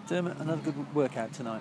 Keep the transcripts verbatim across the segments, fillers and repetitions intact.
Dermot, another good workout tonight.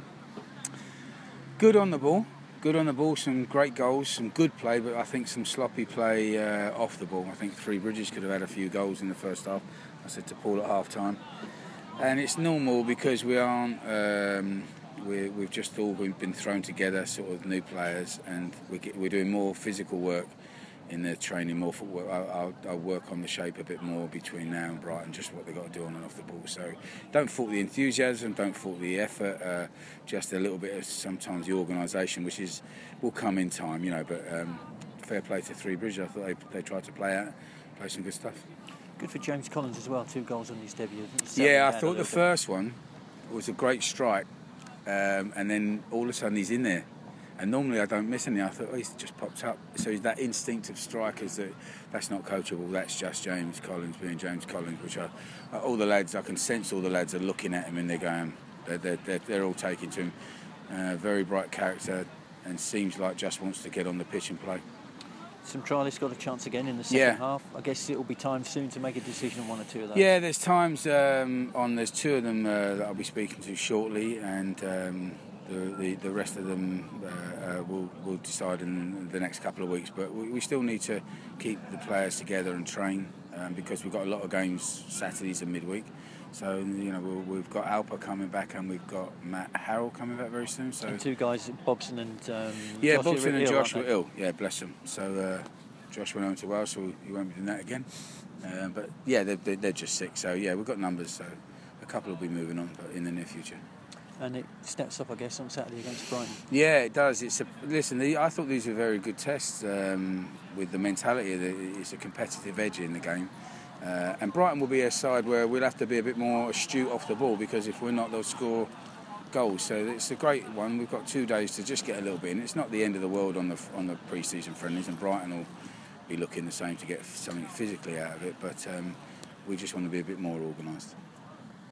Good on the ball. Good on the ball, some great goals, some good play, but I think some sloppy play uh, off the ball. I think Three Bridges could have had a few goals in the first half. I said to Paul at half time. And it's normal because we aren't, um, we're, we've just all been, been thrown together, sort of new players, and we get, we're doing more physical work in the training, more footwork. I'll, I'll work on the shape a bit more between now and Brighton, just what they've got to do on and off the ball. So don't fault the enthusiasm, don't fault the effort, uh, just a little bit of sometimes the organisation, which is will come in time, you know. But um, fair play to Three Bridges. I thought they, they tried to play out, play some good stuff. Good for James Collins as well, two goals on his debut. Yeah, I thought the first one was a great strike, um, and then all of a sudden he's in there. And normally I don't miss any. I thought, oh, he's just popped up. So he's that instinctive strikers that that's not coachable. That's just James Collins being James Collins, which are all the lads. I can sense all the lads are looking at him and they're going, they're they're, they're, they're all taking to him. Uh, very bright character, and seems like just wants to get on the pitch and play. Some trialists got a chance again in the second yeah. half. I guess it will be time soon to make a decision on one or two of those. Yeah, there's times um, on. There's two of them uh, that I'll be speaking to shortly, and. Um, The, the, the rest of them uh, uh, will will decide in the next couple of weeks. But we, we still need to keep the players together and train um, because we've got a lot of games Saturdays and midweek. So you know we'll, we've got Alpa coming back and we've got Matt Harrell coming back very soon. So and two guys, Bobson and um, yeah, Josh Bobson and Ill, Josh were ill. Yeah, bless them. So uh, Josh went home to Wales, so he won't be doing that again. Uh, but yeah, they're, they're, they're just sick. So yeah, we've got numbers. So a couple will be moving on, but in the near future. And it steps up, I guess, on Saturday against Brighton. Yeah, it does. It's a, listen, the, I thought these were very good tests um, with the mentality that it's a competitive edge in the game. Uh, and Brighton will be a side where we'll have to be a bit more astute off the ball because if we're not, they'll score goals. So it's a great one. We've got two days to just get a little bit in. It's not the end of the world on the on the pre-season friendlies, and Brighton will be looking the same to get something physically out of it. But um, we just want to be a bit more organised.